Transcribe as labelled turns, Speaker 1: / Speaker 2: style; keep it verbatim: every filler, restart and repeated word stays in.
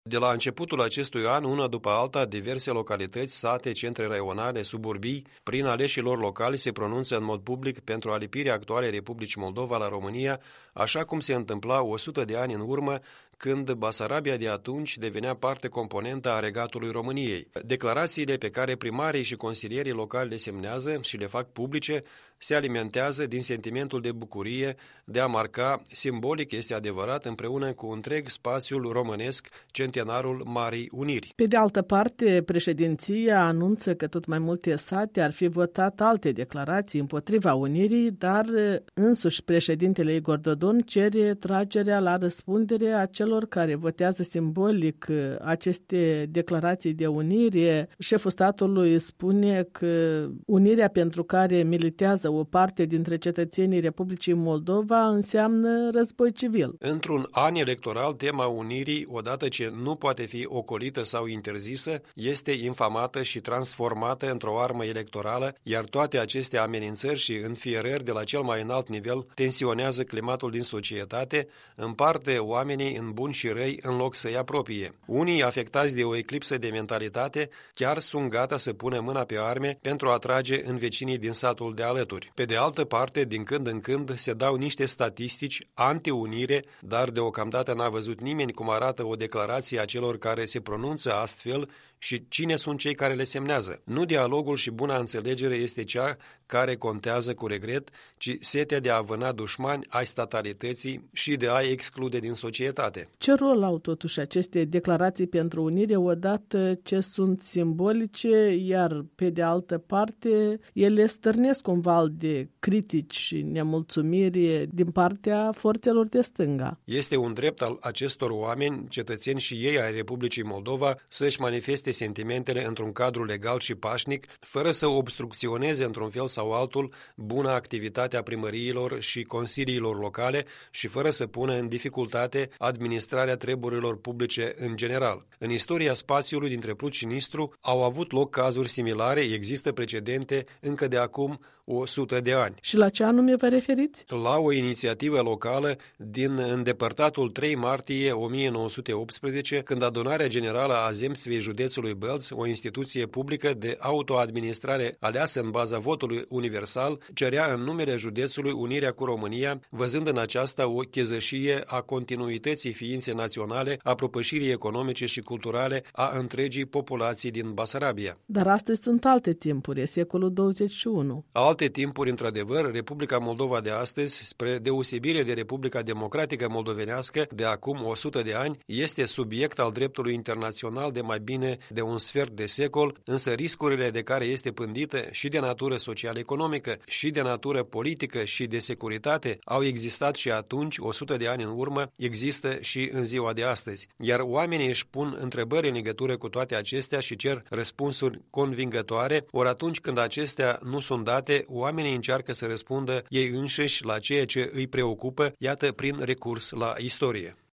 Speaker 1: De la începutul acestui an, una după alta, diverse localități, sate, centre raionale, suburbii, prin aleșii lor locali, se pronunță în mod public pentru alipirea actualei Republicii Moldova la România, așa cum se întâmpla o sută de ani în urmă, când Basarabia de atunci devenea parte componentă a regatului României. Declarațiile pe care primarii și consilierii locali le semnează și le fac publice se alimentează din sentimentul de bucurie de a marca, simbolic este adevărat, împreună cu întreg spațiul românesc, centenarul Marii Uniri.
Speaker 2: Pe de altă parte, președinția anunță că tot mai multe sate ar fi votat alte declarații împotriva unirii, dar însuși președintele Igor Dodon cere tragerea la răspundere a celor care votează simbolic aceste declarații de unire. Șeful statului spune că unirea pentru care militează o parte dintre cetățenii Republicii Moldova înseamnă război civil.
Speaker 1: Într-un an electoral, tema unirii, odată ce nu poate fi ocolită sau interzisă, este infamată și transformată într-o armă electorală, iar toate aceste amenințări și înfierări de la cel mai înalt nivel tensionează climatul din societate, împarte oamenii în buni și răi în loc să-i apropie. Unii, afectați de o eclipsă de mentalitate, chiar sunt gata să pună mâna pe arme pentru a trage în vecinii din satul de alături. Pe de altă parte, din când în când se dau niște statistici anti-unire, dar deocamdată n-a văzut nimeni cum arată o declarație a celor care se pronunță astfel și cine sunt cei care le semnează. Nu dialogul și buna înțelegere este cea care contează cu regret, ci setea de a vâna dușmani ai statalității și de a-i exclude din societate.
Speaker 2: Ce rol au totuși aceste declarații pentru unire odată ce sunt simbolice, iar pe de altă parte ele stârnesc un val de critici și nemulțumiri din partea forțelor de stânga?
Speaker 1: Este un drept al acestor oameni, cetățeni și ei ai Republicii Moldova, să-și manifeste sentimentele într-un cadru legal și pașnic, fără să obstrucționeze într-un fel sau altul buna activitate a primăriilor și consiliilor locale și fără să pună în dificultate administrarea treburilor publice în general. În istoria spațiului dintre Prut și Nistru au avut loc cazuri similare, există precedente încă de acum o sută de ani.
Speaker 2: Și la ce anume vă referiți?
Speaker 1: La o inițiativă locală din îndepărtatul trei martie o mie nouă sute optsprezece, când Adunarea Generală a Zemstvei Județului Bălț, o instituție publică de autoadministrare aleasă în baza votului universal, cerea în numele județului unirea cu România, văzând în aceasta o chezășie a continuității ființei naționale, a propășirii economice și culturale a întregii populații din Basarabia.
Speaker 2: Dar astăzi sunt alte timpuri, e secolul douăzeci și unu.
Speaker 1: Alte timpuri, într-adevăr, Republica Moldova de astăzi, spre deosebire de Republica Democratică Moldovenească de acum o sută de ani, este subiect al dreptului internațional de mai bine de un sfert de secol, însă riscurile de care este pândită și de natură social-economică, și de natură politică și de securitate au existat și atunci, o sută de ani în urmă, există și în ziua de astăzi. Iar oamenii își pun întrebări în legătură cu toate acestea și cer răspunsuri convingătoare, ori atunci când acestea nu sunt date, oamenii încearcă să răspundă ei înșiși la ceea ce îi preocupă, iată, prin recurs la istorie.